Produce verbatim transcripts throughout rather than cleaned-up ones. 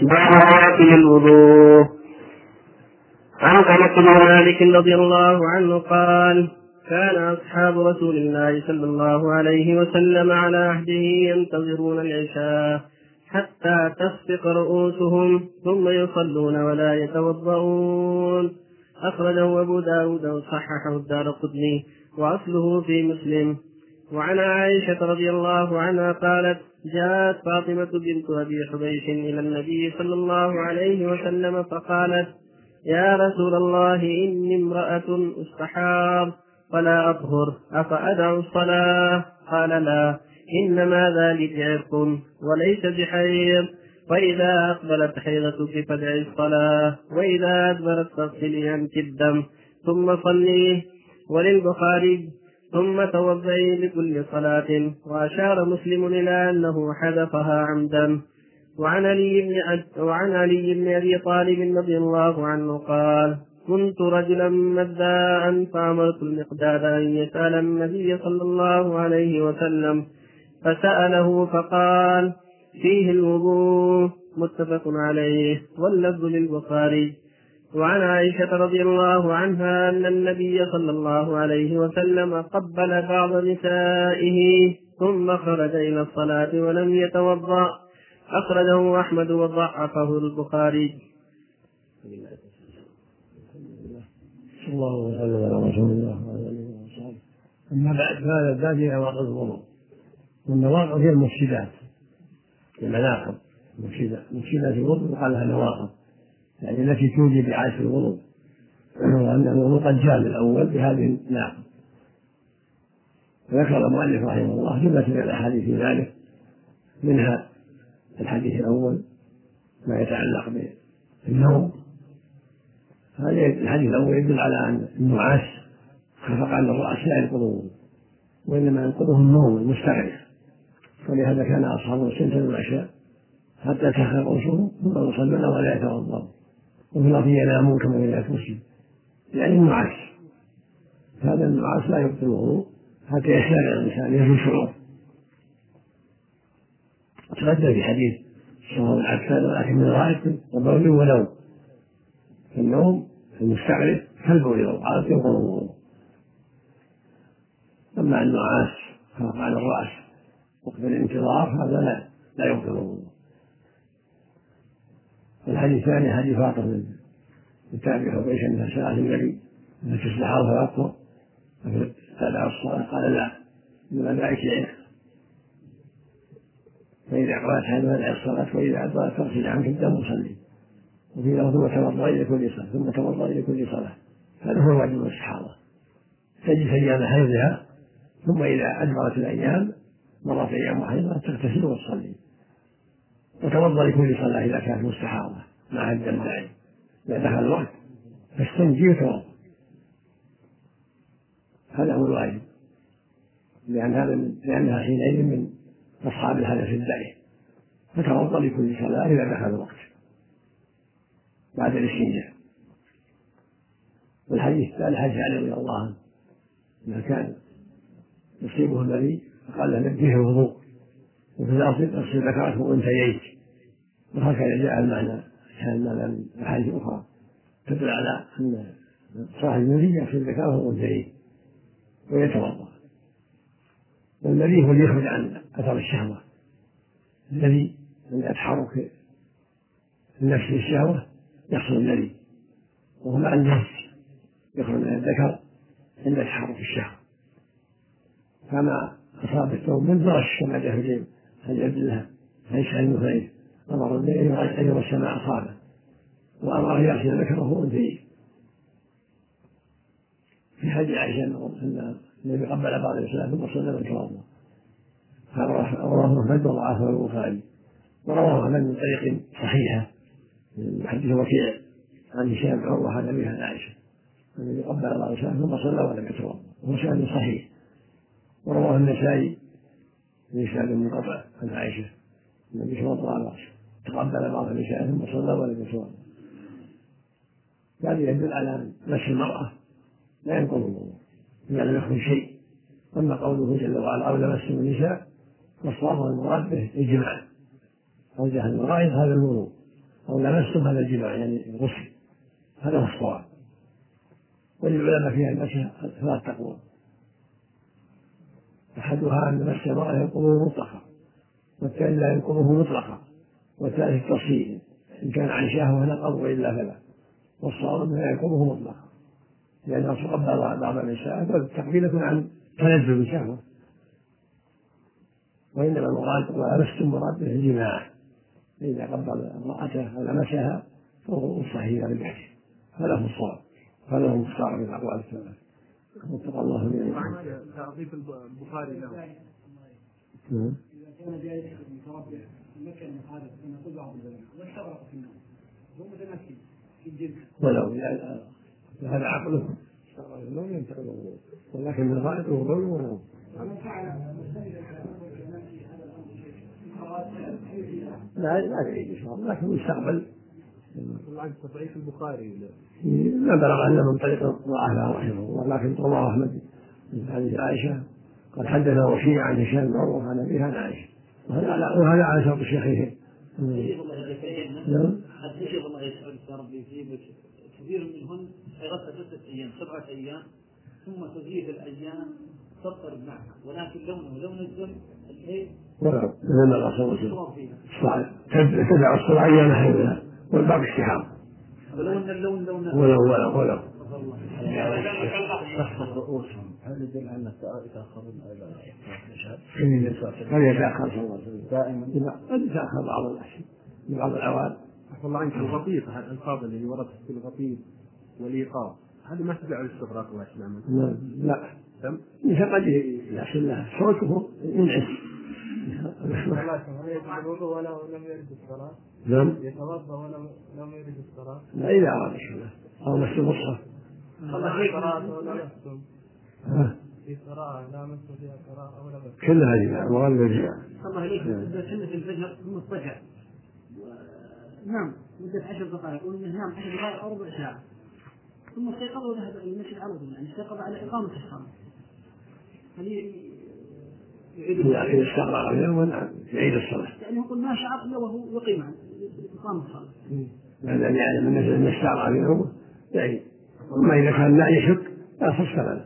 باب نوافل الوضوء. عن أنس بن مالك رضي الله عنه قال: كان أصحاب رسول الله صلى الله عليه وسلم على عهده ينتظرون العشاء حتى تسبق رؤوسهم ثم يصلون ولا يتوضؤون. أخرجه أبو داود وصححه الدارقطني وأصله في مسلم. وعن عائشة رضي الله عنها قالت: جاءت فاطمة بنت أبي حبيش إلى النبي صلى الله عليه وسلم فقالت: يا رسول الله، إني امرأة استحاض ولا أطهر، أفأدع الصلاة؟ قال: لا، إنما ذلك عرق وليس بحيض، وإذا أقبلت حيضتك فادعي الصلاة، وإذا أدبرت فاغسلي عنك الدم ثم صلي. وللبخاري: ثم توضئي لكل صلاة. وأشار مسلم إلى أنه حذفها عمدا. وعن علي بن وعن علي بن أبي طالب رضي الله عنه قال: كنت رجلا مذاء فأمرت المقداد أن يسأل النبي صلى الله عليه وسلم، فسأله فقال: فيه الوضوء. متفق عليه، واللفظ للبخاري. وعن عائشة رضي الله عنها أن النبي صلى الله عليه وسلم قبل بعض نسائه ثم خرج إلى الصلاة ولم يتوضأ. أخرجه أحمد وضعفه البخاري. صلى الله وسلم على رسول الله وعلى آله وصحبه. أما بعد، فهذا الباب في نواقض الوضوء، والنواقض هي المفسدات، المناقض مفسدات الوضوء يقال لها نواقض، يعني التي توجب إعادة الوضوء، وأن الوضوء قد جاء الأول بهذه الناقض. ذكر المؤلف رحمه الله جملة من الأحاديث في ذلك، منها الحديث الأول ما يتعلق بالنوم. هذا الحديث الأول يدل على أن النعاس خفق عن الرأس لا ينقضه، وإنما ينقضه النوم المستغرق، ولهذا كان أصحاب السنة العشاء حتى تخفق رؤوسهم ثم يصلون ولا يتوضؤون، وفي الأرض ينامون كما في رواية مسلم، يعني النعاس. هذا النعاس لا يبطل الوضوء حتى يستغرق الإنسان يزول شعوره. تقدم في حديث الصلاة العكسان ولكن من غائب وبول ونوم، النوم المستغرق كالبول والغائط ينقض الوضوء. أما النعاس خفق عن الرأس وقت الانتظار هذا لا لا يبطل الوضوء. الحديث الثاني حديث فاطمة بنت أبي حبيش أنها سألت النبي أن تستحاض فيطهر تدعو الصلاة؟ قال: لا، إنما ذلك عرق، فإذا أقبلت حيض فادعي الصلاة، وإذا أدبرت فاغسلي عنك الدم وصلي. وفي لفظ: ثم توضئي لكل صلاة ثم توضئي لكل صلاة. هذا هو واجب الاستحاضة، تجلس أيام حيضها، ثم إذا أدبرت الأيام مرت أيام حيضها تغتسل وتصلي، وتوضأ لكل صلاة إذا كانت مستحاضة مع الدم داعي. إذا دخل الوقت فاستنجي وتوضأ، هذا هو الواجب، لأن هذا لأنها حينئذ من أصحاب الحدث الدائم، فتوضأ لكل صلاة إذا دخل الوقت بعد الاستنجاء. والحديث الثالث حديث علي رضي الله عنه إذا كان يصيبه النبي فقال له: نبه الوضوء، وفي الأصل اغسل ذكرك وأنثييك. وهكذا جاء المعنى كان من أحاديث أخرى تدل على أن صاحب النبي يغسل ذكره وأنثييه ويتوضأ. والنبي هو اللي يخرج عن أثر الشهوة، الذي عند تحرك النفس للشهوة يحصل النبي، وهو مع النفس يخرج من الذكر عند تحرك الشهوة. فما أصاب الثوب من برش كما جاء في حديث عبد الله عن سعيد بن خير أمر الليل أن السماء أصابه، وأمر أن يغسل ذكره وأنثيه. في حديث عائشة أن النبي قبل بعض الإسلام ثم صلى وتوضأ، رواه أحمد وضعفه البخاري، ورواه من طريق صحيحة من حديث وكيع عن هشام بن عروة عن أبيها عائشة النبي قبل بعض الإسلام ثم صلى ولم يتوضأ، وهو سند صحيح. ورواه النسائي من إسناد منقطع عن عائشة النبي توضأ على رأسه، تقبل بعض النساء ثم صلى ولم يتوضأ. هذا يدل على أن مس المرأة لا ينقض الوضوء إذا لم يخرج شيء. أما قوله جل وعلا: أو لمستم النساء، فالصواب والمراد به الجماع أو جهل الغائط هذا الوضوء، أو لمستم هذا الجماع يعني الغسل، هذا هو الصواب. وللعلماء فيها المسح ثلاث تقوى، أحدها أن مس المرأة ينقضه مطلقا، والثاني لا ينقضه مطلقا، والثالث التفصيل إن كان عن شهوة نقض وإلا فلا، والصواب أنه لا ينقضه مطلقا، لأن الرسول قبل بعض النساء فالتقبيل يكون عن تلذذ بشهوة، وإنما المراد ولمستم مراد به الجماع، فإذا قبل امرأته أو لمسها فهو صحيح للبحث، هذا هو الصواب، هذا هو المختار من الأقوال الثلاث. واتقى الله من تعظيم البخاري له. إذا كان ذلك متربع مكان مخالف كما يقول بعض العلماء واستغرق في النوم هو متمكن في الجنس ولو هذا عقله استغرق النوم ينتقل الوضوء، ولكن من غائط وضوء ونوم. ومن فعل مستند على العلماء في هذا الامر لا لا يعيد ان شاء الله، لكن يستقبل. والله تضعيف البخاري ما بلغ أن من طريق ضعفها رحمه الله، لكن رواه أحمد من حديث عائشة قد حدث وكيع عن هشام بن عروة عن أبيها عن عائشة، وهذا على شرط الشيخين. نعم. الشيخ الله يسعدك يا رب يجيبك، كثير منهن حيرتها ستة أيام سبعة أيام ثم تزيد الأيام تضطرب معها، ولكن لونه لون الدم الحيض ولو لأن الرسول صحيح تدع الصلاة أيام حيضها والباقي استحاضة، ولو أن اللون لون ولو ولو ولو تخفض رؤوسهم، هل يدل على أن يتأخرون إلى العشاء؟ هل يتأخر صلى الله عليه وسلم دائما؟ قد يتأخر بعض الأشياء بعض الأوقات. عفوا الله عنك، الغطيط الألفاظ اللي وردت في الغطيط والإيقاظ هذه ما تدل على الاستغراق الله يسلمك؟ لا لا تم إذا قد يحصل له صوته ينعس. هل يتوضا ولو لم يرد الصلاه؟ نعم يتوضا ولو لم يرد الصلاه؟ لا إذا أراد الصلاة أو مس المصحف. قراءة ولا مستم في قراءة لا مستم فيها قراءة ولا مستم كل هذه أموال الرجال. الله عليك إذا سنة الفجر ثم اضطجع نعم مدة عشر دقائق ونام عشر دقائق أو ربع ساعة ثم استيقظ وذهب إلى المسجد على طول، يعني استيقظ على إقامة الصلاة، هل يعيد لكن استغرق اليوم يعيد الصلاة، يعني يقول ما شعر إلا وهو يقيم عن إقامة الصلاة، لأن يعلم أن استغرق اليوم يعيد، أما إذا كان لا يشك لا فصل له.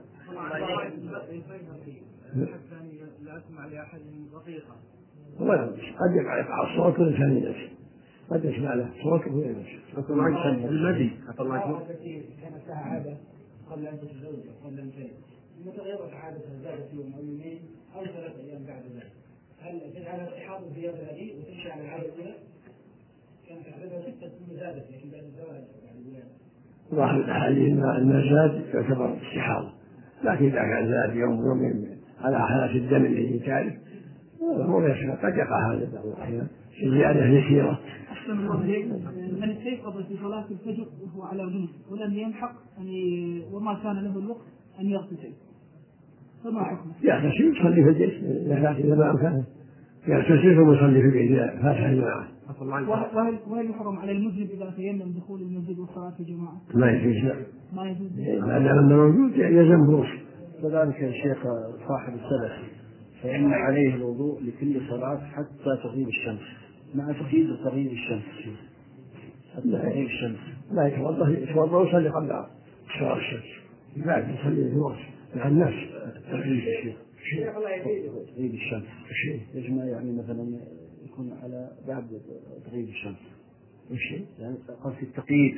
لا أسمع لأحد رقيقا ولا قد يقع الصوت والإنسان ينسى، قد يسمع له صوته وينسى. المدي التي كانت لها عادة قبل أن تتزوج أو قبل أن تلد متغيرة عادتها زادت يوم أو يومين أو ثلاثة أيام بعد ذلك، هل تجعلها استحاضة في يوم هذه وتمشي على العادة الأولى؟ كانت عادتها ستة ثم زادت لكن بعد الزواج بعد الولادة. ظاهر الأحاديث أن ما زاد يعتبر استحاضة، لكن إذا كان زاد يوم يومين على حالة الدم الذي تعرف هو يشفى، قد يقع هذا بعض الأحيان زيادة يسيرة. أحسن الله إليك، من استيقظ في صلاة الفجر وهو على جنب ولم يلحق يعني وما كان له الوقت أن يغتسل فما حكمه؟ يغتسل يصلي في البيت إذا ما أمكنه، يغتسل ثم يصلي في البيت إذا فاتح الجماعة. وهل وهل يحرم على المذنب إذا تيمم دخول المسجد والصلاة في جماعة؟ ما يجوز، ما يجوز ما دام أنه موجود يلزم بروح. كذلك يا شيخ صاحب السلف فإن عليه الوضوء لكل صلاة حتى تغيب الشمس، مع تقييد تغيب الشمس حتى تغيب الشمس لا يتوضأ يتوضأ ويصلي قبل شروق الشمس، بعد يصلي في وقت مع الناس. تغيب الشيخ تغيب الشمس يجمع يعني مثلا يكون على بعد تغيب الشمس يعني قصد التقييد،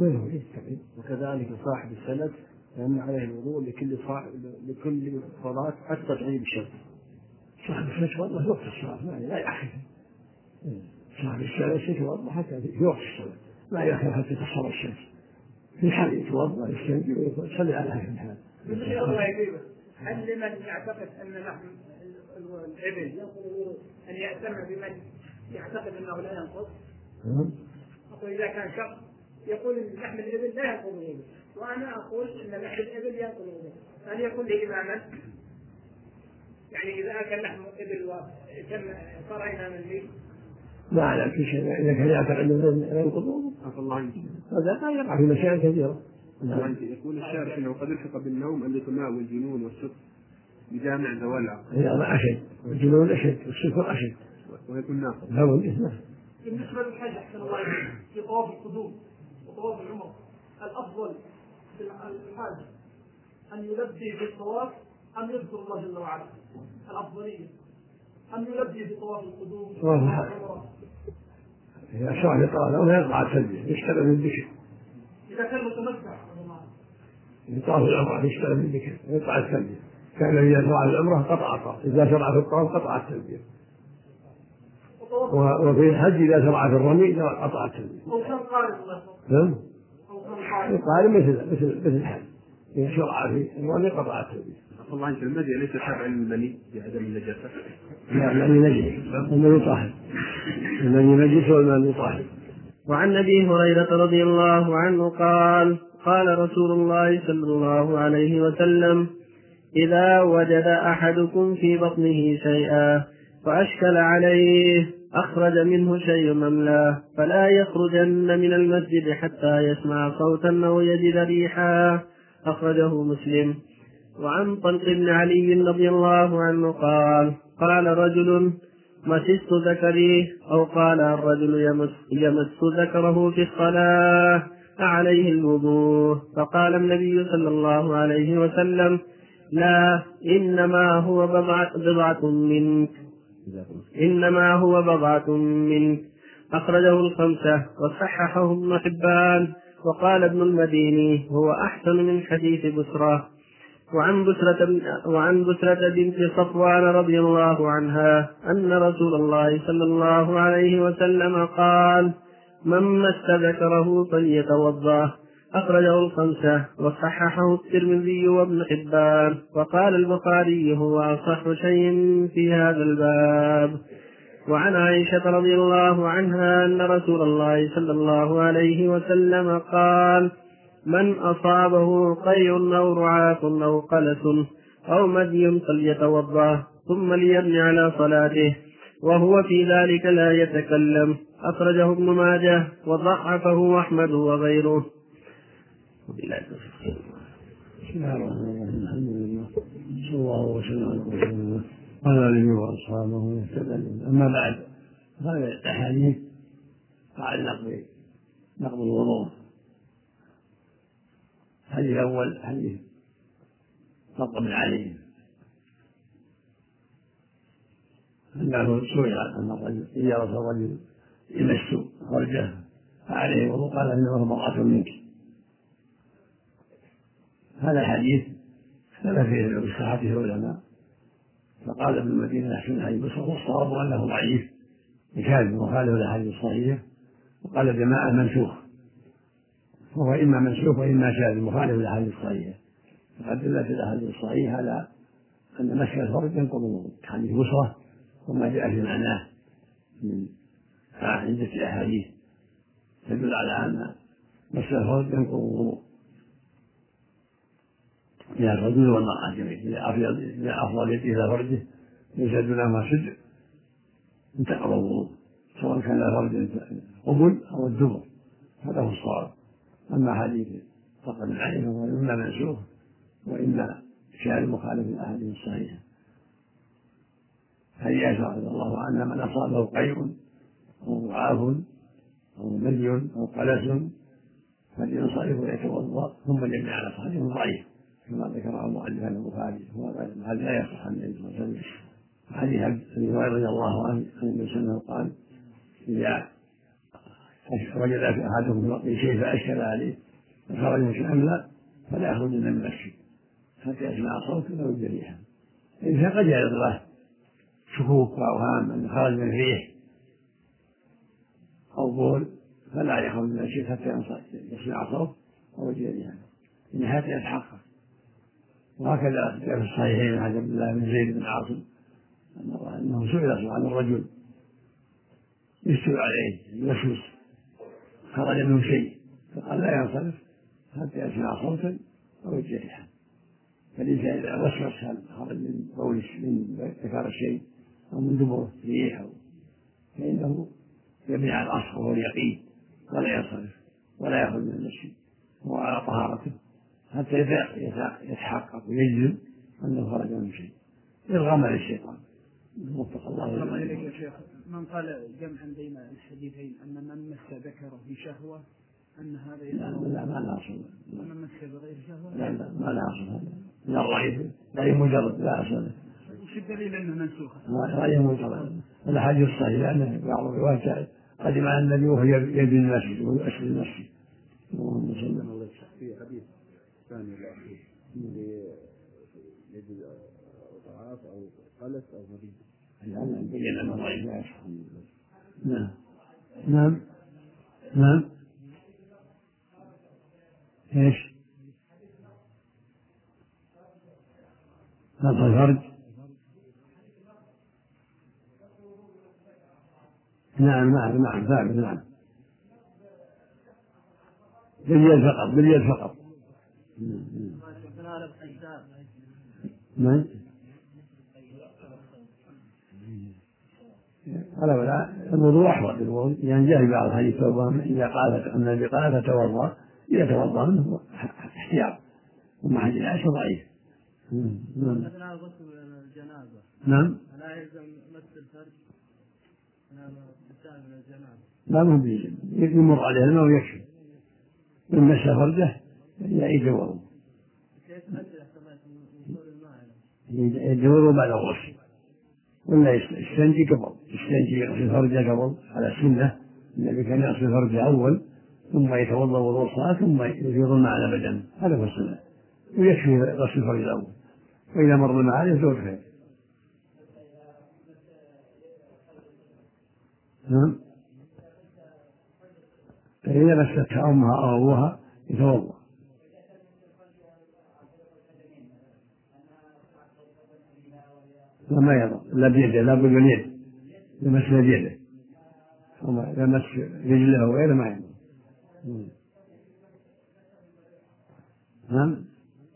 وكذلك صاحب السلف فإن عليه الوضوء لكل صاحب لكل صلاة حتى تغيب الشمس. صاحب السلف يتوضأ في وقت الصلاة لا يأخر، صاحب السلف يتوضأ حتى في وقت الصلاة لا يأخر حتى تصحر الشمس، في حال يتوضأ يستنجي ويصلي على هذه الحال. هل لمن يعتقد أن لحم الإبل ينقض أن يأتم بمن يعتقد أنه لا ينقض؟ أقول إذا كان شخص يقول أن لحم الإبل لا ينقض الوضوء وأنا أقول أن لحم الإبل ينقض الوضوء، هل يكون لي إماما؟ يعني إذا أكل لحم الإبل وتم صار إماما لي؟ ما أعلم في شيء إذا كان يعتقد أنه لا ينقض الوضوء هذا لا يقع في مسائل كثيرة. يقول الشارع أنه قد الحق بالنوم أن يتناول الجنون والسكر بجامع ذوي العقل. هذا أشد، الجنون أشد والسكر أشد ويكون ناقض. لا والإثم بالنسبة للحج أحسن الله إليك في طواف القدوم وطواف العمر الأفضل في الحاج أن يلبي في الطواف أم يذكر الله جل وعلا؟ الأفضلية أم يلبي في طواف القدوم؟ إذا شرع في طواف العمرة يقطع التلبية يشتغل بالذكر. إذا كان متمتع في طواف العمرة يشتغل بالذكر يقطع التلبية. كان إذا شرع في العمرة قطع الطواف، إذا شرع في الطواف قطع التلبية. وفي الحج إذا شرع في الرمي قطع التلبية. أو كان قارئ الله. نعم. القارئ مثل مثل مثل الحج إذا شرع في الرمي قطع التلبية. الله عنك المدي ليس تابعا للمني بعدم النجاسة. لا المني نجس المني طاهر المني نجس والمني طاهر. وعن أبي هريرة رضي الله عنه قال قال رسول الله صلى الله عليه وسلم إذا وجد أحدكم في بطنه شيئا فأشكل عليه أخرج منه شيء مملاه فلا يخرجن من المسجد حتى يسمع صوتا أو يجد ريحا أخرجه مسلم. وعن طلق بن علي رضي الله عنه قال قال رجل مسست ذكري أو قال الرجل يمس, يمس ذكره في الصلاة عليه الوضوء فقال النبي صلى الله عليه وسلم لا إنما هو بضعة, بضعة منك إنما هو بضعة منك أخرجه الخمسة وصححه ابن حبان وقال ابن المديني هو أحسن من حديث بسرة. وعن بسرة, وعن بسرة بنت صفوان رضي الله عنها أن رسول الله صلى الله عليه وسلم قال من مس ذكره فليتوضأ أخرجه الخمسة وصححه الترمذي وابن حبان وقال البخاري هو أصح شيء في هذا الباب. وعن عائشة رضي الله عنها أن رسول الله صلى الله عليه وسلم قال من أصابه قيء أو رعاف أو قلس أو مدي فليتوضأ ثم ليبني على صلاته وهو في ذلك لا يتكلم أخرجه ابن ماجه وضعفه أحمد وغيره. بسم الله الرحمن الرحيم الحمد لله صلى الله وسلم على رسول الله وعلى آله وأصحابه وسلم. أما بعد هذه الأحاديث تتعلق بنقض الوضوء. الحديث الأول حديث طلق بن علي أنه سئل عن الرجل إذا رأى الرجل يمس فرجه فعليه وضوء قال إنه بضعة منك. هذا الحديث اختلف فيه بصحته العلماء فقال ابن المدينة أحسن حديث بصر والصواب أنه ضعيف بكاذب مخالف للأحاديث الصحيحة وقال جماعة منسوخ وهو إما منسوخ وإما شاذ مخالف للأحاديث الصحيحة. فقد دلت الأحاديث الصحيحة على أن مسح الفرج ينقض الوضوء حديث بصرة وما جاء في معناه من عدة أحاديث تدل على أن مسح الفرج ينقض الوضوء إلى الرجل والمرأة جميعا. إذا أفضل يده إلى فرجه ليس دونهما سد انتقض الوضوء سواء كان الفرج قبل أو الدبر هذا هو الصواب. أما حديث طلق بن علي فهو إما منسوخ وإما شاذ مخالف للأحاديث الصحيحة. هذه عائشة رضي الله عنها من أصابه قيء أو رعاف أو مدي أو قلس فلينصرف ويتوضأ ثم ليبني على صلاته ضعيف كما ذكره المؤلف عن البخاري وهذا لا يصح عن النبي صلى الله عليه وسلم. حديث ابي هريره رضي الله عنه عن النبي صلى الله عليه وسلم قال اذا وجد احدكم في بطنه شيء فاشكل عليه فخرج من شيء فلا يخرجن من المسجد حتى يسمع صوتا او يجد ريحا. الانسان قد يعرض له شكوك واوهام ان خرج من ريح او بول فلا يخرج من المسجد حتى يسمع صوت او يجد ريحا ان هذا يتحقق. وهكذا جاء في الصحيحين عن عبد الله بن زيد بن عاصم انه سئل عن الرجل يشتغل عليه يوسوس خرج منه شيء فقال لا ينصرف حتى يسمع صوتا او يجد ريحا. فالانسان اذا وسوس هل خرج من بول من ذكر الشيء او من دبره ريح فانه يبني على الاصل وهو اليقين ولا ينصرف ولا يخرج من المسجد هو على طهارته حتى يتحقق ويجزم انه خرج منه شيء إرغاما للشيطان وفق الله. الله إليك يا شيخ، من قال جمعا بين الحديثين أن من مس ذكره في شهوة أن هذا لا لا ما لا أصل. ومن مس بغير شهوة لا لا ما لا أصل هذا. لا رأي رأي مجرد لا أصل. وش الدليل أنه منسوخ؟ رأي مجرد. الحديث الصحيح لأن بعض الروايات قدم على النبي وهو يبني المسجد ويؤسس المسجد. اللهم صل على في حديث ثاني الأخير يجد ضعاف أو قلس أو مريض. يعني بين أن الرأي لا يصح. نعم نعم نعم. ايش؟ نقص الفرج. نعم نعم نعم ثابت. نعم باليد فقط باليد فقط. من؟ قال ولا الوضوء أحوط الوضوء يعني جاء بعض الحديث إذا قالت أن النبي قال تتوضأ إذا توضأ منه احتياط وما حد العشر ضعيف. نعم أثناء غسل الجنازة نعم لا يلزم مس الفرج من الجنازة. لا مهم يمر عليه الماء ويكفي من مس فرجه يعيد الوضوء. كيف أدري احتمال وصول الماء؟ يعيد الوضوء بعد الغسل ولا يستنجي قبل يستنجي يغسل فرجه قبل على السنة. النبي كان يغسل فرجه أول ثم يتوضأ وضوء الصلاة ثم يفيض الماء على بدنه هذا هو السنة ويكفي غسل الفرج الأول وإذا مر الماء عليه زود خير. نعم فإذا مستها أمها أو أبوها يتوضأ. وما يضع لا بيده لا باليد لمس بيده وما لمس رجله وغيره ما يضع. نعم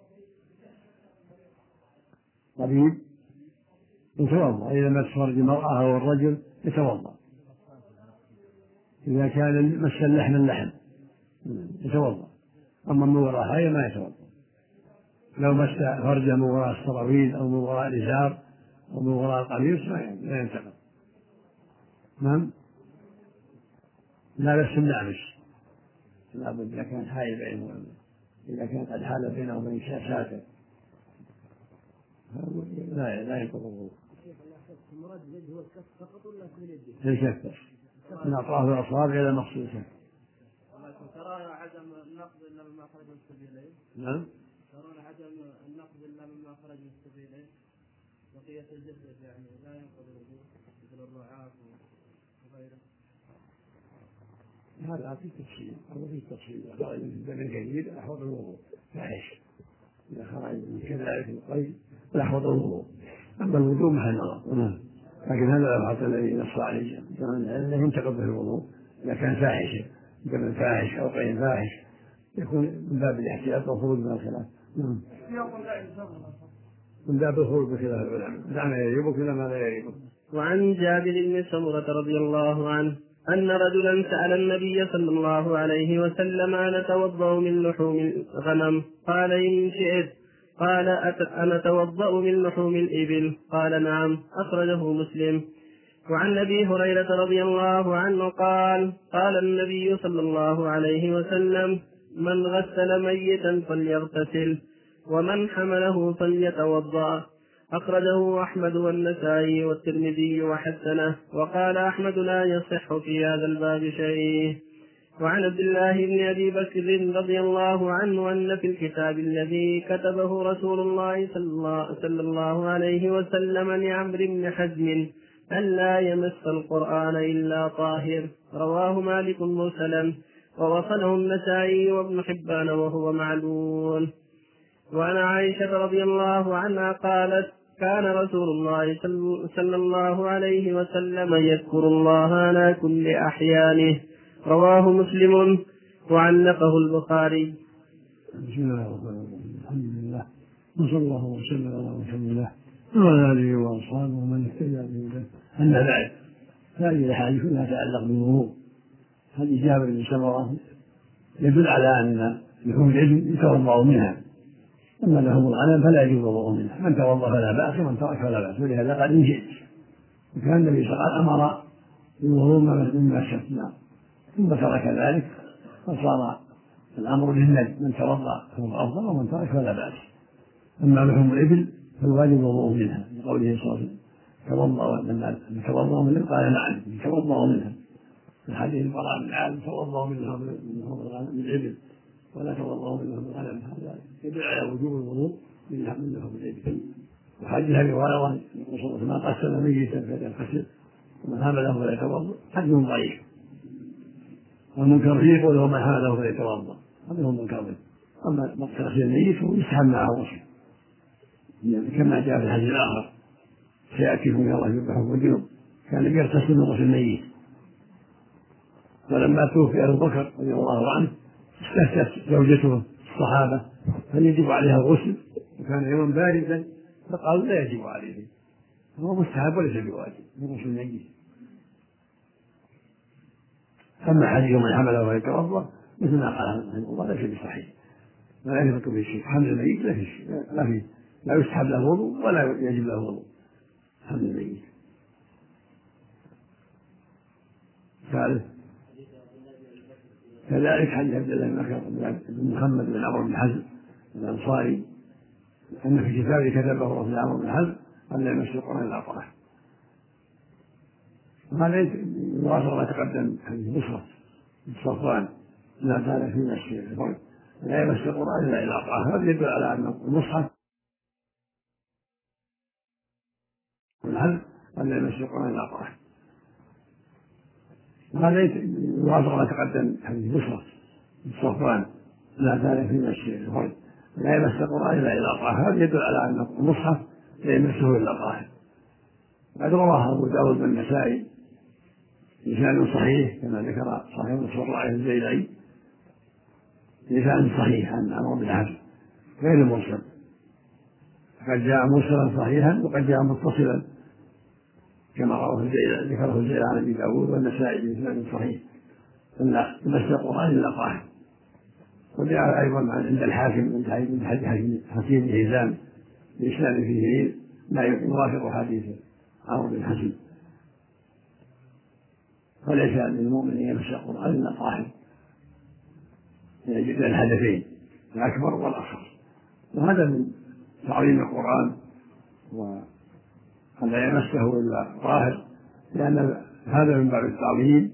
طبيب يتوضأ إذا مس فرج المرأة أو الرجل يتوضأ. إذا كان مس اللحم اللحم يتوضأ. أما من وراء هاي ما يتوضأ. لو مس فرجه من وراء السراويل أو من وراء الإزار أو من وراء القميص لا ينتقض. نعم لا بس النعمش لا بد إذا كان حائل بينه إذا كان قد حال بينه وبين ساتر لا لا ينقض الوضوء. المراد باليد هو الكف فقط ولا كل اليد؟ الكف من أطراف الأصابع إلى مقصود الكف. ترى عدم النقض إلا مما خرج من السبيلين. نعم ترون عدم النقض إلا مما خرج من السبيلين بقية الجسد يعني لا ينقض الوضوء مثل الرعاف وغيره. هذا في تفصيل هذا في تفصيل إذا خرج من الدم الجديد أحوط الوضوء فاحش. إذا خرج من كذلك القيد أحوط الوضوء. أما الوضوء محل نظر. لكن هذا الأبحث الذي نص عليه أنه ينتقض به الوضوء إذا كان فاحشا دم فاحش أو قيد فاحش يكون من باب الاحتياط والخروج من الخلاف. نعم من باب الخروج بخلاف العلماء دع ما يريبك إلى ما لا يريبك. وعن جابر بن سمرة رضي الله عنه أن رجلا سأل النبي صلى الله عليه وسلم أن أتوضأ من لحوم الغنم قال إن شئت قال أنا أتوضأ من لحوم الإبل قال نعم أخرجه مسلم. وعن أبي هريرة رضي الله عنه قال قال النبي صلى الله عليه وسلم من غسل ميتا فليغتسل ومن حمله فليتوضأ. أخرجه أحمد والنسائي والترمذي وحسنه وقال أحمد لا يصح في هذا الباب شيء. وعن عبد الله بن أبي بكر رضي الله عنه أن في الكتاب الذي كتبه رسول الله صلى الله عليه وسلم لعمرو بن حزم ألا يمس القرآن إلا طاهر. رواه مالك مرسلا ووصله النسائي وابن حبان وهو معلول. وعن عائشة رضي الله عنها قالت كان رسول الله صلى الله عليه وسلم يذكر الله على كل أحيانه. رواه مسلم وعلقه البخاري. بسم الله الرحمن الرحيم الحمد لله وصلى الله وسلم على رسول الله وعلى آله وأصحابه ومن اهتدى بهداه. أما بعد هذه الأحاديث كلها تتعلق بالوضوء. حديث جابر بن سمرة يدل على أن لحوم الإبل يتوضأ منها أما لحوم الغنم فلا يجوز الوضوء منها. من توضأ فلا بأس ومن ترك فلا بأس ولهذا قال إن شئت وكان النبي صلى الله عليه وسلم أمر بالوضوء مما مس النار، ثم ترك ذلك فصار الأمر للندب، من توضأ فهو أفضل ومن ترك فلا بأس. أما لحوم الإبل فالواجب الوضوء منها، لقوله صلى الله عليه وسلم توضأ من توضأ من قال نعم توضأ منها، في حديث البراء بن عازب توضأ منها من الإبل ولا توضأ منها من الغنم، هذا يدل على وجوب الوضوء من لحوم الإبل. وحديث أبي هريرة يقول ما قسم ميتا فليغتسل ومن حمله فلا يتوضأ حديث ضعيف. والمنكر فيه يقول ومن حمله فلا يتوضأ، هذا هو المنكر به. أما تغسيل الميت ويستحب معه غسل كما جاء في الحديث الآخر سيأتيكم يوم يذبحكم الجنوب كان يغتسل من غسل الميت. ولما توفي أبو بكر رضي الله عنه استفتت زوجته الصحابة هل يجب عليها الغسل، وكان يوما باردا فقالوا لا يجب عليه، هو مستحب وليس بواجب من غسل الميت. أما حديث من حمله فيتوضأ مثل ما قال رحمه الله ليس بصحيح، ولا يثبت به شيء. حمل الميت لا في لا في لا يستحب له وضوء ولا يجب له وضوء حمل الميت. ثالث كذلك حديث عبد الله بن محمد بن عمرو بن حزم الأنصاري أن في كتابه كتبه رسول عمرو بن حزم أن لا يمس القرآن إلا طاهر. وهذا يواصل ما تقدم حديث بصرة الصفوان لا كان في مسجد الفرد لا يمس القرآن إلا إلى طاهر. هذا يدل على أن المصحف الحزم أن لا يمس القرآن إلا طاهر. وهذا يواصل ما تقدم حديث بصرة الصفوان لا كان في مسجد الفرد لا يمس القرآن إلا إلى طاهر. هذا يدل على أن المصحف لا يمسه إلا طاهر. قد رواه أبو داود والنسائي لسان صحيح كما ذكر صاحب نصر الله الزيلعي لسان صحيح عن عمرو بن حزم غير مرسل، قد جاء مرسلا صحيحا وقد جاء متصلا كما رواه الزيلعي ذكره الزيلعي عن ابي داود والنسائي بلسان صحيح ان مس القرآن الا طاهر. وجاء ايضا عند الحاكم من حديث حكيم بن هزام بإسناد فيه لا يوافق حديث عمرو بن حزم. وليس للمؤمن ان يمس القرآن الا طاهر من الحدثين الاكبر والاصغر. وهذا من تعظيم القرآن وأن لا يمسه الا طاهر، لان هذا من باب التعظيم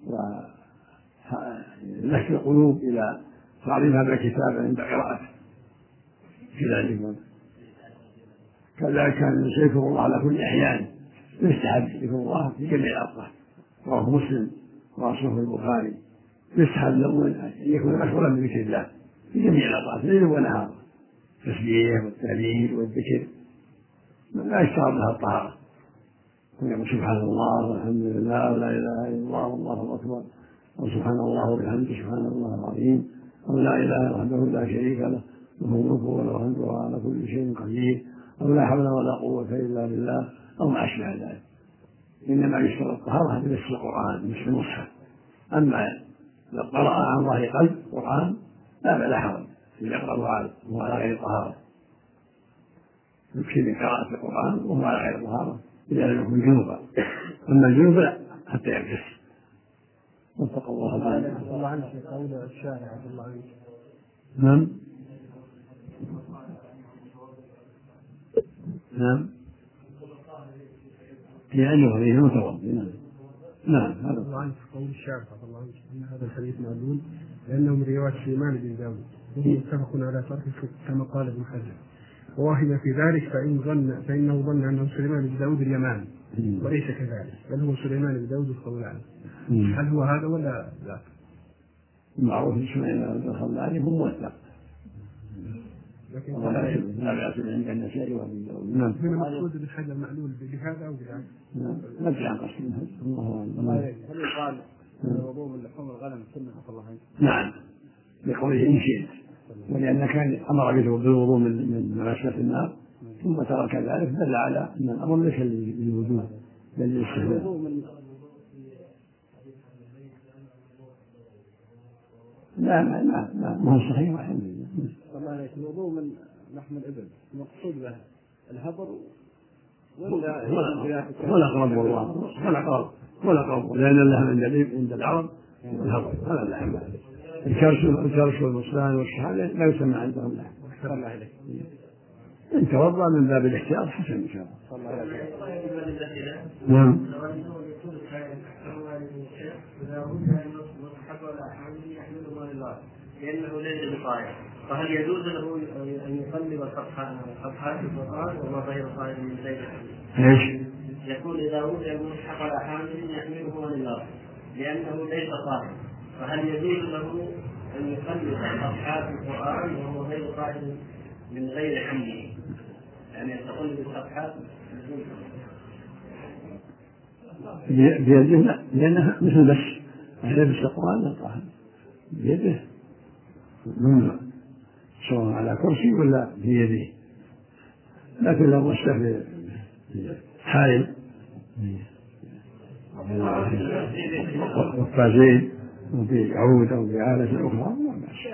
ونشر القلوب الى تعظيم هذا الكتاب عند قراءته. كذلك كذلك كان يذكر الله على كل احيان، يستحب ذكر الله في جميع الاوقات. رواه مسلم وصحيح البخاري يستحب له ان يكون مشغولا بذكر الله في جميع الاوقات ليلا ونهارا، التسبيح والتهليل والذكر لا يشترط لها الطهاره، يقول سبحان الله والحمد لله ولا اله الا الله والله اكبر او سبحان الله وبحمده سبحان الله العظيم او لا اله وحده لا شريك له له الملك وله الحمد وهو على كل شيء قدير او لا حول ولا قوه الا بالله او ما اشبه ذلك. انما يشترط الطهاره بنص القران مش المصحف. اما لو قرأ عن ظهر قلب قرآن لا بأس حرج يقرأ وهو على غير طهارة، يكفي من قراءة القرآن وهو على غير طهارة إذا لم يكن جنوبا. أما الجنوب لا حتى يغتسل. واتقوا الله تعالى. الله عنك في قول الشارع عبد الله عنك. نعم نعم يعني غير متوضئ. نعم نعم هذا الله عنك في قول الشارع عبد الله عنك أن هذا الحديث معلول لأنه من رواية سليمان بن داود وهو متفق على تركه كما قال ابن حجر، وواهم في ذلك فإن ظن فإنه ظن أنه سليمان بن داود اليماني وليس كذلك، بل هو سليمان بن داود الخولاني. هل هو هذا ولا لا؟ معروف سليمان بن الخولاني هو موثق، لكن لا بأس عند النسائي وابن داود. نعم. من المقصود ابن حجر معلول بهذا أو بهذا؟ نعم لا بد عن قصد الله أعلم. هل يقال الوضوء من لحوم الغنم سنة عفى الله عنك؟ نعم لقوله إن شئت، ولأن كان أمر بالوضوء من مغسلة النار ثم ترك ذلك دل على أن الأمر ليس للوجوب بل للاستحباب. لا لا لا ما هو صحيح والحمد لله. الله عليك الوضوء من لحم الإبل المقصود به الهبر ولا أقرب والله ولا أقرب ولا أقرب لأن اللحم عند عند العرب الهضم هذا اللحم الكرش الكرش والبصلان والشحال لا يسمى عندهم لحم. إن توضأ من باب الاحتياط حسن إن شاء الله. نعم. لأنه ليس بطاهر، فهل يجوز له أن يقلب صفحات القرآن وهو غير طاهر من زيت؟ ايش؟ يقول إذا وضع المصحف على حامل يحمله عن النار لأنه ليس طاهر، فهل يجوز له أن يقلب صفحات القرآن وهو غير طاهر من غير حمله؟ يعني يتقلب الصفحات بيده لا، لأنها مثل بس يلبس القرآن لا طاهر بيده ممنوع سواء على كرسي ولا في يده، لكن لو مسته في حائل وقفازين وبعود أو بعالة أخرى لا بأس.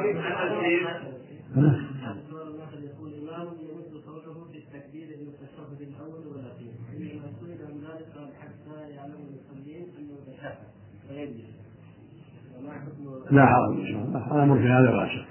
لا حرج إن شاء الله، هذا أمر في هذا الراشد.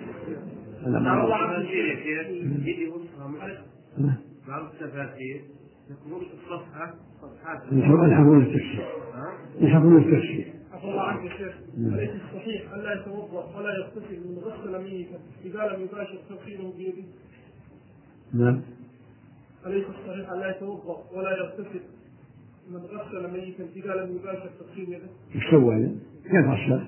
بعض التفاسير يقول الصفحة صفحات يحبون التفسير يحبون التفسير. الله عنك يا شيخ، أليس الصحيح ألا يتوضأ ولا يغتسل من غسل ميتا إذا لم يباشر تدخينه بيده؟ نعم. أليس الصحيح ألا يتوضأ ولا يغتسل من غسل ميتا إذا لم يباشر تدخين يده؟ ايش سوى يعني؟ كيف غسل؟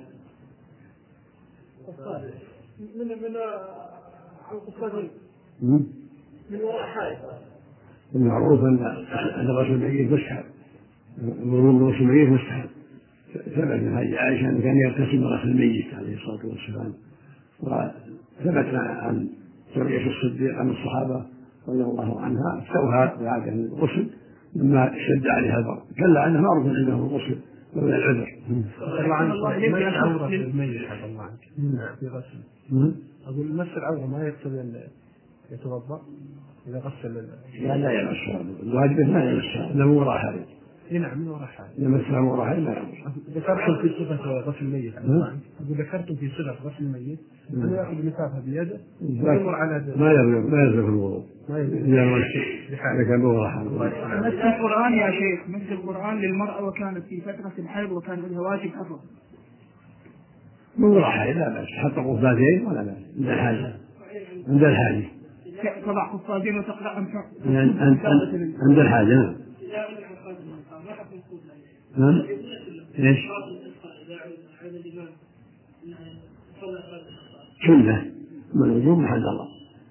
من من القصدين من وراء حائط. المعروف أن غسل الميت مستحب، المرور غسل الميت مستحب، ثبت من حديث عائشة أنه كان يغتسل من غسل الميت عليه الصلاة والسلام، وثبت عن سرية الصديق عن الصحابة رضي الله عنها استوها بعد الغسل لما اشتد عليها البرد، كلا عنه معروف عنده الغسل لولا العذر. الله ما يعورة الميت حتى الله عنك في غسل. أقول مس العورة ما يقتضي أن يتوضأ إذا غسل. لا لا يمسها، الواجب ما يمسها إلا من وراء حائل. إي نعم من وراء حائل. يمسها من وراء حائل لا يمسها. ذكرتم في صفة غسل الميت. أقول ذكرتم في صفة غسل الميت أنه يأخذ مسافة بيده ويمر على ما يبلغ ما يبلغ الوضوء. ما يبلغ إذا كان من وراء حائل. مس القرآن يا شيخ، مس القرآن للمرأة وكانت في فترة الحيض وكان لها واجب أفضل. من وراء حائل لا بأس، حتى قفازين ولا بأس عند الحاجة. عند الحاجة. تضع قفازين وتقرأ عند الحاجة. نعم. نعم. ايش؟ سنة من وجوب محل الله،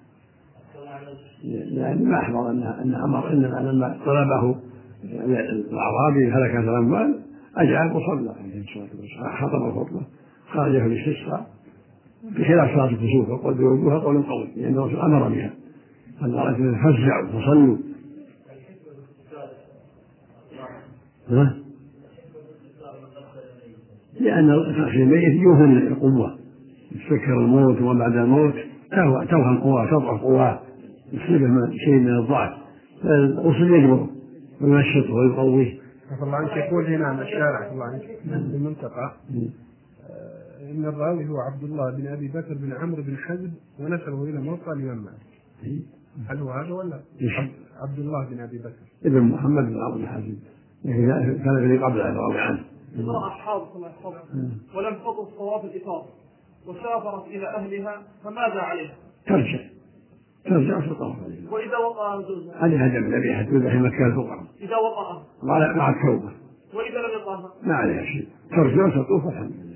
يعني ما أحفظ أن أمر إنما لما طلبه الأعرابي هلكة الأموال أجعل وصلى عليه الصلاة والسلام، خطب الخطبة خرج في الاستسقاء بخلاف صلاة الكسوف وقل بوجوها قول قوي لأنه أمر بها أن رجل فزعوا فصلوا. ها؟ لأن غسل الميت يوهن القوة، يفكر الموت وما بعد الموت توهن القوة تضعف قواه يصيبه شيء من الضعف، فالغسل يجبره وينشطه ويقويه. الله عنك يقول هنا الشارع الله عنك في المنطقة إن الراوي هو عبد الله بن أبي بكر بن عمرو بن حزم ونسبه إلى موطأ الإمام مالك. هل هو هذا ولا؟ عبد الله بن أبي بكر ابن محمد بن عمرو بن حزم كان الذي قبله الراوي عنه. امرأة حاضت الله يحفظها ولم تطف طواف الإفاضة وسافرت إلى أهلها فماذا عليها؟ ترجع ترجع في الطواف. وإذا وطأها زوجها عليها دم ذبيحة في مكة الفقراء. إذا وطأها مع التوبة. وإذا لم يطأها ما عليها شيء، ترجع تطوف الحمد لله.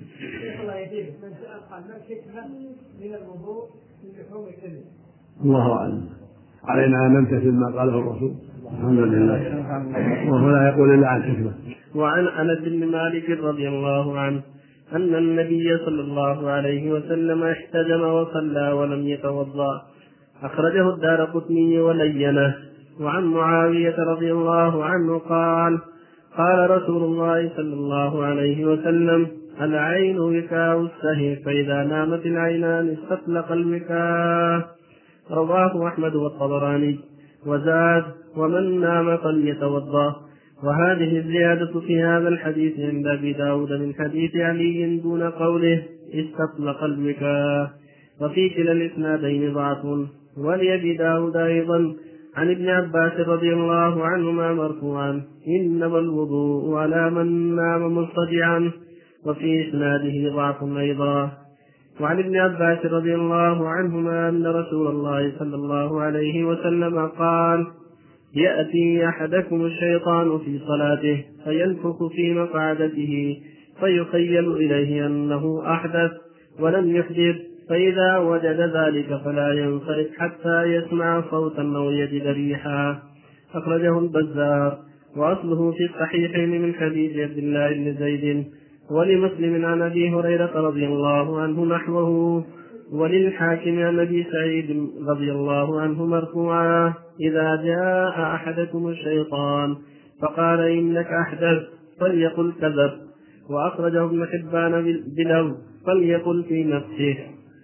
من الوضوء من لحوم الكلب. الله أعلم، علينا أن نمتثل ما قاله الرسول الحمد لله، وهو لا يقول إلا عن حكمة. وعن أنس بن مالك رضي الله عنه أن النبي صلى الله عليه وسلم احتجم وصلى ولم يتوضأ، أخرجه الدارقطني ولينه. وعن معاوية رضي الله عنه قال قال رسول الله صلى الله عليه وسلم العين وكاء السهي فإذا نامت العينان استطلق الوكاء. رواه أحمد والطبراني. وزاد ومن نام فليتوضأ. وهذه الزيادة في هذا الحديث عند أبي داود من حديث علي دون قوله استطلق الوكاء. وفي كلا الإسنادين ضعف. ولأبي داود أيضا عن ابن عباس رضي الله عنهما مرفوعا إنما الوضوء على من نام مضطجعا. وفي إسناده ضعف أيضا. وعن ابن عباس رضي الله عنهما أن رسول الله صلى الله عليه وسلم قال يأتي أحدكم الشيطان في صلاته فينفخ في مقعدته فيخيل إليه أنه أحدث ولم يحدث، فإذا وجد ذلك فلا ينصرف حتى يسمع صوتا أو يجد ريحا. أخرجه البزار. وأصله في الصحيحين من حديث عبد الله بن زيد. ولمسلم عن أبي هريرة رضي الله عنه نحوه. وللحاكم عن أبي سعيد رضي الله عنه مرفوعا إذا جاء أحدكم الشيطان فقال إنك أحدث فليقل كذب. وأخرجه ابن حبان بلو فليقل في نفسه.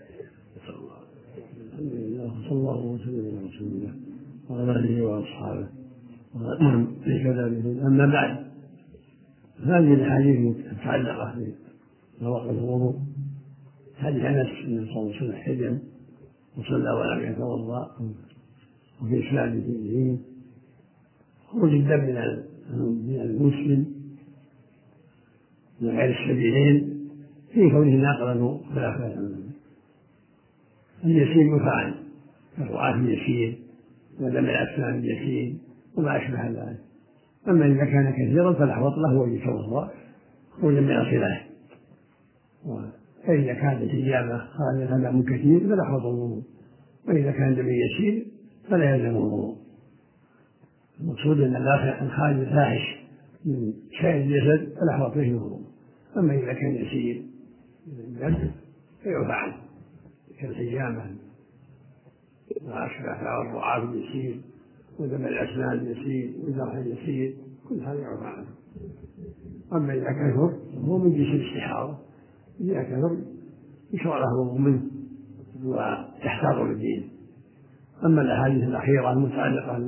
الحمد لله صلى الله وسلم على رسول الله وعلى آله وأصحابه في كلامه. أما بعد، هذه الأحاديث المتعلقة بمواقف الوضوء حديث أنس أن صلى الله عليه وسلم حجم وصلى ولم يتوضأ، وفي إسلام دينه خروج الدم من المسلم من غير السبيلين في كونه ناقلا خلافا. اليسير يفعل كالرعاة اليسير ودم الأسنان اليسير وما أشبه ذلك. أما إذا كان كثيرا فالأحوط له هو يتوضأ خروجا من أصله. فإذا كانت الإجابة خارج دم كثير فالأحوط الوضوء، وإذا كان دم يسير فلا يلزم الوضوء. المقصود أن الخارج الفاحش من سائر الجسد فالأحوط فيه الوضوء. أما إذا كان يسير الدم فيعفى عنه كالحجامة وأشبه الرعاة اليسير ودم الأسنان اليسير والجرح اليسير كل هذا يعفى عنه. أما إذا كثر هو من جنس الاستحاضة، إذا كثر يشرع له الوضوء منه ويحتاط بالدين. أما الأحاديث الأخيرة المتعلقة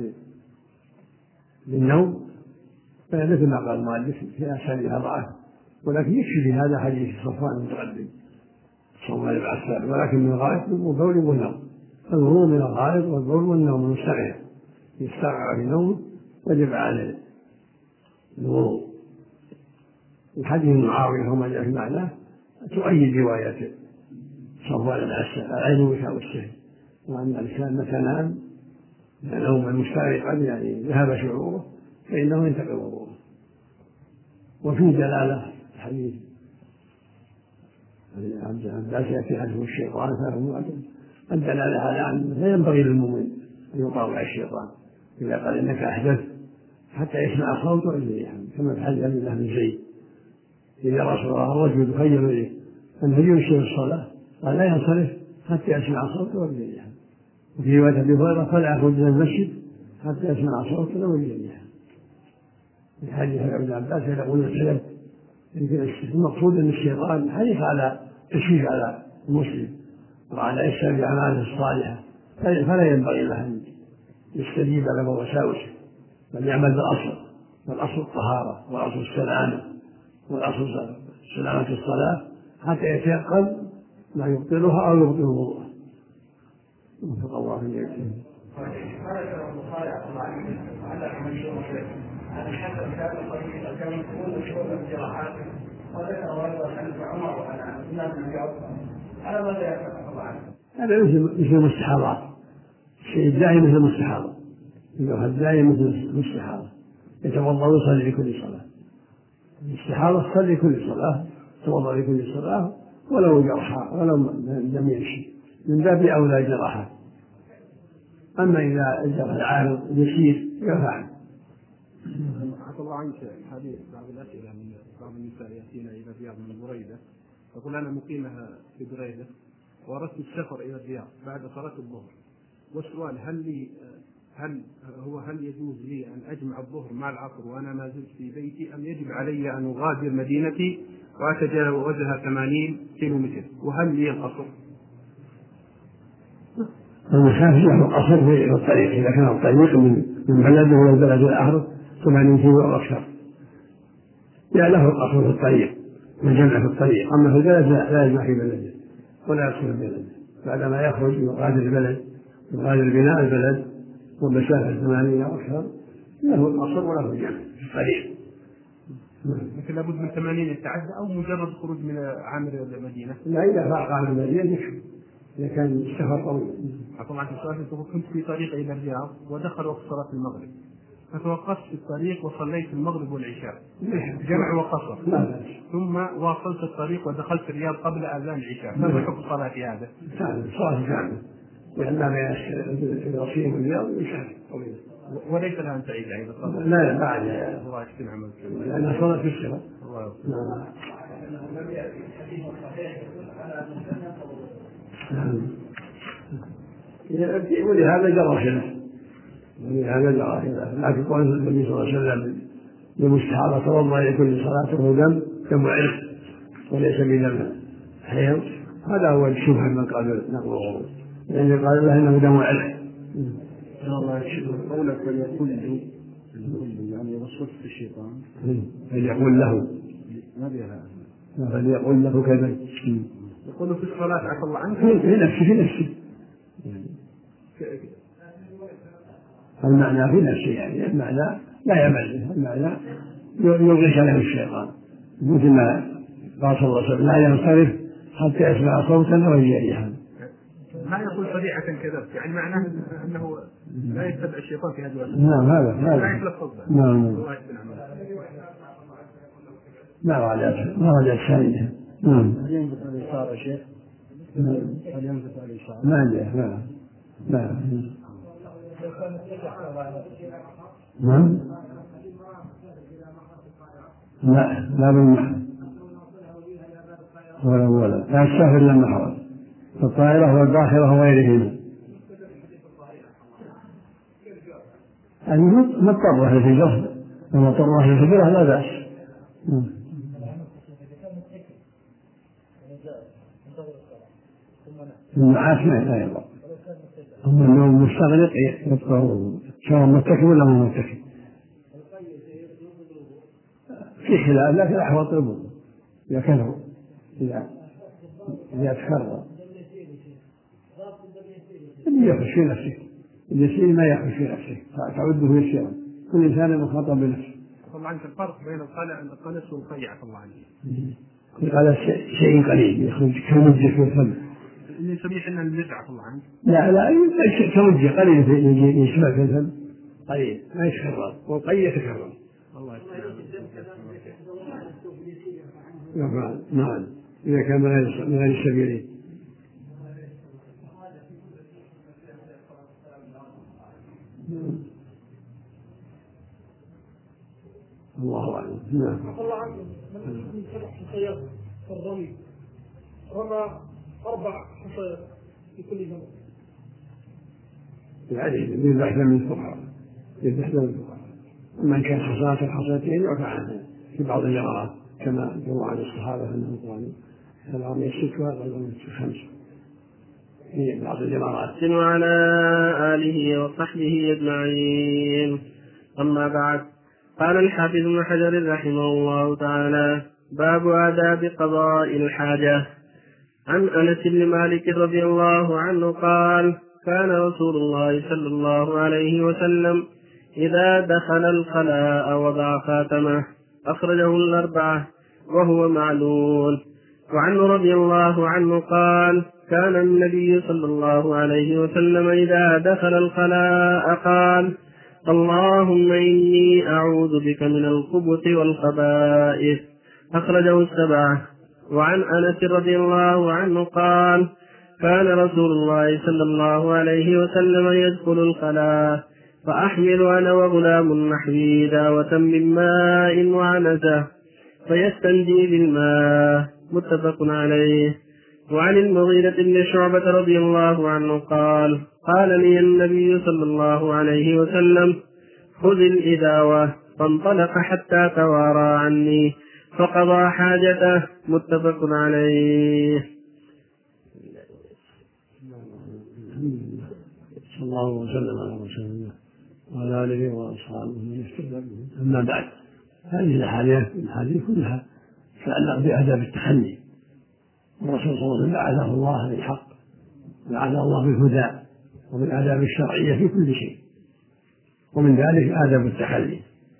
بالنوم فمثل ما قال المؤلف في أسانيدها ضعف، ولكن يكفي في هذا حديث صفوان المتقدم صلى الله عليه وسلم، ولكن من الغائط والبول والنوم. الوضوء من الغائط والبول والنوم المستمع يستمع في النوم وجب عليه الوضوء. الحديث معاوية وما جاء في معناه تؤيد رواية صفوان العين وشاء السهل، وأن الإنسان متى نام نوما مستغرقا يعني ذهب شعوره فإنه ينتقل وضوءه. وفي دلالة الحديث عباس يأتي حدث الشيطان فهو الدلالة على أن لا ينبغي للمؤمن أن يطاوع الشيطان إذا قال إنك أحدث حتى يسمع صوته إليه، كما في حديث عبد الله بن زيد إذا رأى الرجل يخيل إليه أنه يمشي في الصلاة قال لا ينصرف حتى يسمع صوته إليه. وفي رواية أبي هريرة فلا يخرج من المسجد حتى يسمع صوته إليه. في حديث ابن عباس يقول السلف المقصود أن الشيطان حريص على تشويش على المسلم وعلى إفساد أعماله الصالحة، فلا ينبغي له أن يستجيب له وساوسه، بل يعمل بالأصل، والأصل الطهارة والأصل السلامة والأصل سلامة الصلاة حتى يتيقن ما يبطلها أو يبطل وضوءها. وفق الله في ذلك. هذا مثل المستحاضات، الشيء الدائم مثل المستحاضة، إذا الدائم مثل المستحاضة يتوضأ ويصلي لكل صلاة. الاستحاضة تصلي لكل صلاة، توضأ لكل صلاة ولو جرحى ولو لم يمشي، من باب أولى جراحة. أما إذا الجرح العارض يسير يفعل. عفى الله عنك، حديث بعض الأسئلة من بعض النساء يأتينا إلى الرياض من بريدة، تقول أنا مقيمة في بريدة وأردت السفر إلى الرياض بعد صلاة الظهر، والسؤال هل لي هل هو هل يجوز لي أن أجمع الظهر مع العصر وأنا ما زلت في بيتي، أم يجب علي أن أغادر مدينتي وأتجاوزها ثمانين كيلو متر، وهل لي القصر؟ المسافر له القصر في الطريق إذا كان الطريق من من بلده إلى البلد الآخر ثمانين كيلو أو أكثر، لا له القصر في الطريق والجمع في الطريق، أما في البلد لا يجمع في بلده ولا يقصر في بلده، بعدما يخرج يغادر البلد يغادر بناء البلد ومسافة ثمانين أو أكثر له القصر وله الجمع في الطريق. لكن لابد من ثمانين يتعدى أو مجرد خروج من عامر المدينة؟ لا، إذا فارق عن المدينة يكفي إذا كان السفر طويل. طبعا في السؤال كنت في طريق إلى الرياض ودخل وقت صلاة المغرب فتوقفت في الطريق وصليت المغرب والعشاء جمع وقصر، ثم واصلت الطريق ودخلت الرياض قبل أذان العشاء، ما حكم صلاتي هذا؟ صلاة كاملة لأن الوصية من الرياض يشهد طويلة وليس لها أن تعيد أيضا. لا لا بعد الله يحسن عملك لأنها صلاة في الصلاة. ولهذا جرى خلاف ولهذا جرى خلاف لكن قول النبي صلى الله عليه وسلم للمستحاضة توضأ لكل صلاة وهو دم دم عرق وليس بدم حيض، هذا هو الشبهة من قال نقله لأن قال له إنه دم عرق. الله يشهد قولك فليقول له يعني وصفت الشيطان فليقول له ما بها فليقول له كذا يقول في الصلاة عفى الله عنك في نفسه في نفسه المعنى في نفسه يعني المعنى لا يعمل المعنى يغش عليه الشيطان مثل ما قال صلى الله عليه وسلم لا ينصرف حتى يسمع صوتا أو يجريها. ما يقول صريحة كذا يعني معناه أنه لا يتبع الشيطان في هذه الوقت. نعم هذا هذا لا يتلفظ. نعم ما وجدت ما وجدت ثانية. نعم هل ينبت على اليسار يا شيخ؟ هل ينبت على اليسار؟ ما عنده لا لا نعم لا لا بالمحر ولا ولا لا يستغفر إلا المحر الطائرة والباخرة وغيرهما المضطرة للهجرة المضطرة للهجرة لا بأس. المعاش لا يضر أما النوم مستغرق يبقى سواء متكئ ولا مو متكئ في خلاف لكن الأحوط الوضوء إذا كانوا إذا إذا تكرر اللي يخش في نفسه اليسير ما يخش في نفسه تعده يسيرا كل إنسان مخاطب بنفسه. طبعا الفرق بين القلس والقيع طبعا القلس شيء قليل يخرج كمجة في الفم اللي نسميه احنا المزعة طبعا لا لا كمجة قليل يشبع في الفم قليل ما يتكرر والقيع يتكرر. الله يسلمك. نعم إذا كان من غير السبيلين. الله أعلم. نعم. الله عنه من فتح حصيات الرمي رمى أربع حصيات في كل جمرة. يعني يذبح من الفقراء يذبح من الفقراء. أما إن كان حصاة الحصيتين يعفى عنها في بعض الجمرات كما جمع عن الصحابة أنهم قالوا الرمي الست والرمي الخمس في بعض الجمرات. وعلى آله وصحبه أجمعين. أما بعد قال الحافظ ابن حجر رحمه الله تعالى باب آداب قضاء الحاجة. عن أنس بن مالك رضي الله عنه قال كان رسول الله صلى الله عليه وسلم إذا دخل الخلاء وضع خاتمه أخرجه الأربعة وهو معلول. وعنه رضي الله عنه قال كان النبي صلى الله عليه وسلم إذا دخل الخلاء قال اللهم إني أعوذ بك من الخبث والخبائث أخرجه السبعة. وعن أنس رضي الله عنه قال كان رسول الله صلى الله عليه وسلم يدخل الخلاء فأحمل أنا وغلام نحوي داوة من ماء وعنزة فيستنجي بالماء متفق عليه. وعن المغيرة بن شعبة رضي الله عنه قال قال لي النبي صلى الله عليه وسلم خذ الإداوة فانطلق حتى توارى عني فقضى حاجته متفق عليه. صلى الله وسلم على رسول الله وعلى آله وأصحابه من اهتدى به. أما بعد، هذه الأحاديث الحديث كلها تتعلق بآداب التخلي، والرسول صلى الله عليه وسلم بعثه الله بالحق، بعثه الله بالهدى وبالآداب الشرعية في كل شيء، ومن ذلك آداب التخلي.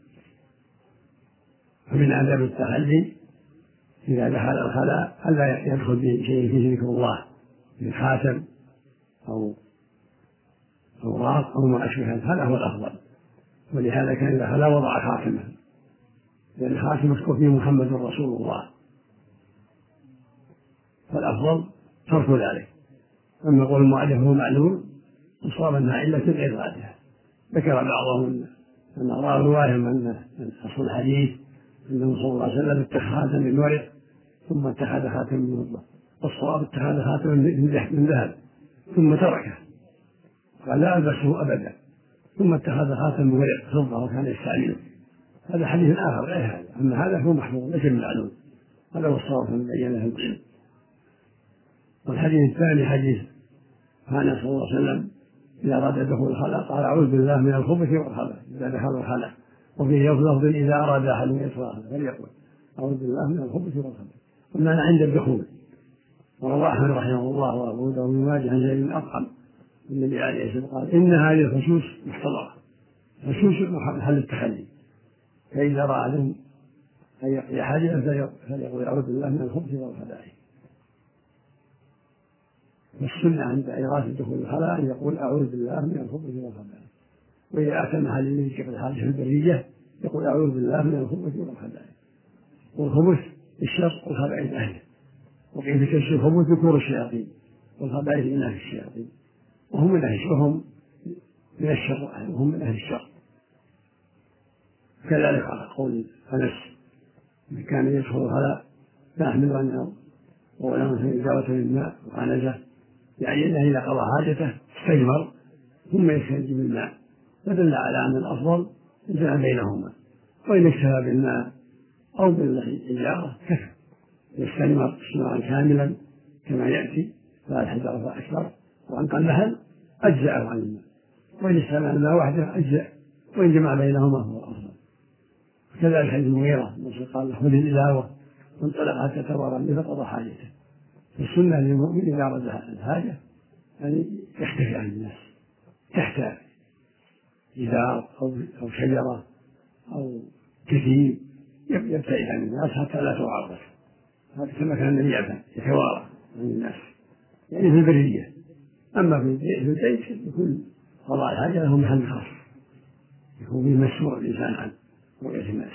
فمن آداب التخلي إذا دخل الخلاء ألا يدخل بشيء فيه ذكر الله من خاتم أو أوراق أو ما أشبه هذا هو الأفضل. ولهذا كان إذا خلا وضع خاتمه، لأن الخاتم مذكور فيه محمد رسول الله، فالأفضل ترك ذلك. أما قول المؤلف هو معلوم أصاب أنها علة غير ذاتها. ذكر بعضهم أن رأى رواية من أصل الحديث أنه صلى الله عليه وسلم اتخذ خاتم من ورق ثم اتخذ خاتم من فضة، والصواب اتخذ خاتم من ذهب ثم تركه قال لا ألبسه أبدا، ثم اتخذ خاتم من ورق فضة وكان يستعمله. هذا حديث آخر غير هذا. أما هذا هو محفوظ ليس بالمعلوم، هذا هو الصواب من بينه العلم. والحديث الثاني حديث كان صلى الله عليه وسلم إذا أراد دخول الخلاء قال أعوذ بالله من الخبث والخبث إذا دخل الخلاء، وفيه لفظ إذا أراد أحد أن يدخل فليقول أعوذ بالله من الخبث والخبث، والمعنى عند الدخول. وروى أحمد رحمه الله وأبو داود بن ماجه عن زيد بن أرقم النبي عليه الصلاة والسلام قال إن هذه الخصوص محتضرة، خصوص محل التخلي، فإذا أراد أن يحدث فليقول أعوذ بالله من الخبث والخبائث. والسنة عند إرادة دخول الخلاء أن يقول أعوذ بالله من الخبث والخبائث، وإذا أتى محل يجب الحادث البرية يقول أعوذ بالله من الخبث والخبائث. والخبث الشر والخبائث أهله، وقيل في كشف الخبث ذكور الشياطين والخبائث إناث الشياطين، وهم من أهل الشر، وهم من الشر وهم من أهل الشر. كذلك على قول أنس كان يدخل الخلاء فيحمل عنه وله في إجابة الماء وعنزه، يعني أنه إذا قضى حاجته استجمر ثم يستنجي بالماء، فدل على أن الأفضل الجمع بينهما، وإن اكتفى بالماء أو بالحجارة كفى، يستجمر استجمارا كاملا كما يأتي، فالحجارة فأكثر، وأن قل هل أجزأه عن الماء، وإن استعمل الماء وحده أجزأ، وإن جمع بينهما هو الأفضل. كذلك حديث المغيرة قال خذ الإزاوة وانطلق حتى تورى فقضى حاجته. السنة للمؤمن إذا أراد الحاجة يعني يختفي عن الناس تحت إزار أو شجرة أو كثيب، يبتعد عن الناس حتى لا تعرض. هذا كما كان النبي يتوارى عن الناس يعني في البرية. أما في البيت يكون قضاء الحاجة له محل خاص يكون فيه مسؤول الإنسان عن رؤية الناس.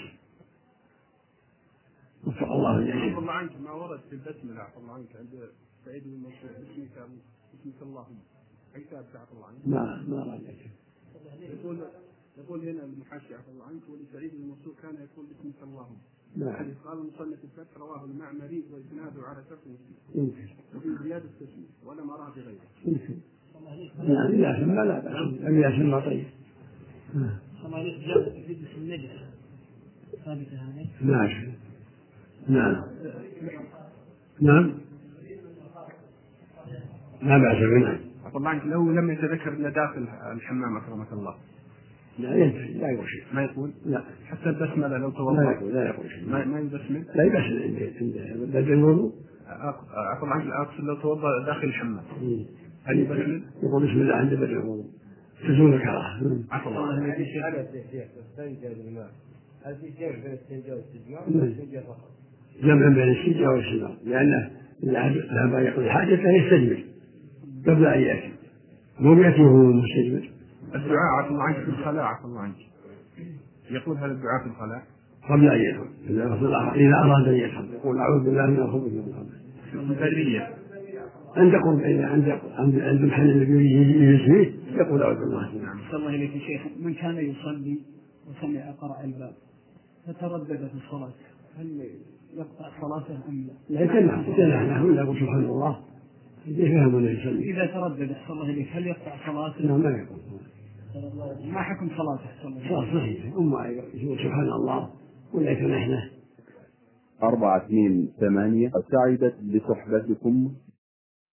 وفق الله الجميع. الله عنك ما ورد في البسملة عفوا الله عنك عند سعيد بن مسعود بسمك بسمك اللهم عيسى بتاعت الله عنك ما ما رأيك. يقول يقول هنا المحاشي عفوا الله عنك ولسعيد بن مسعود كان يقول بسمك اللهم. نعم. قال المصنف الفتح رواه المعمري وإسناده على شرط مسلم. يمكن. وفي زيادة التسمية ولا ما راه بغيره. يمكن. نعم إذا سمى لا بأس، إذا سمى طيب. الله عليك جاءت في اسم النجس ثابتة هذه. ماشي. نعم نعم لا بأس بنا. الله عنك لو لم يتذكر أن داخل الحمام أكرمك الله لا ينتهي لا يقول شيء. ما يقول؟ لا حتى البسملة لو توضأ لا يقول لا يقول شيء. ما ما يبسمل؟ لا يبسمل عند بدل الوضوء. عفوا عنك أقصد لو توضأ داخل الحمام هل يبسمل؟ يقول بسم الله عند بدل الوضوء تزول الكراهة. عفوا الله عنك هل في جمع بين الاستنجاء والاستجمار ولا الاستنجاء فقط؟ جمع بين الاستنجاء والاستجمار، لأنه إذا ذهب يقضي حاجته يستجمر قبل أن يأتي، مو يأتي وهو مستجمر. الدعاء عفوا الله عنك في الخلاء عفوا الله عنك يقول هذا الدعاء في الخلاء قبل أن يدخل، إذا أراد أن يدخل يقول أعوذ بالله من الخبث والخبائث. البرية عند قرب عند عند المحل الذي يجلس فيه يقول أعوذ بالله. نعم. صلى الله عليه شيخ من كان يصلي وسمع قرع الباب فتردد في الصلاة هل يقطع صلاته أم لا؟ لا يتنح يتنح ولا يقول سبحان الله يفهم أنه يصلي. إذا تردد صلى الله عليه هل يقطع صلاته؟ لا ما يقول. ما حكم صلاته صلى الله عليه وسلم؟ صحيح. أما يقول سبحان الله ولا يتنحنه. أربعة اثنين ثمانية سعدت بصحبتكم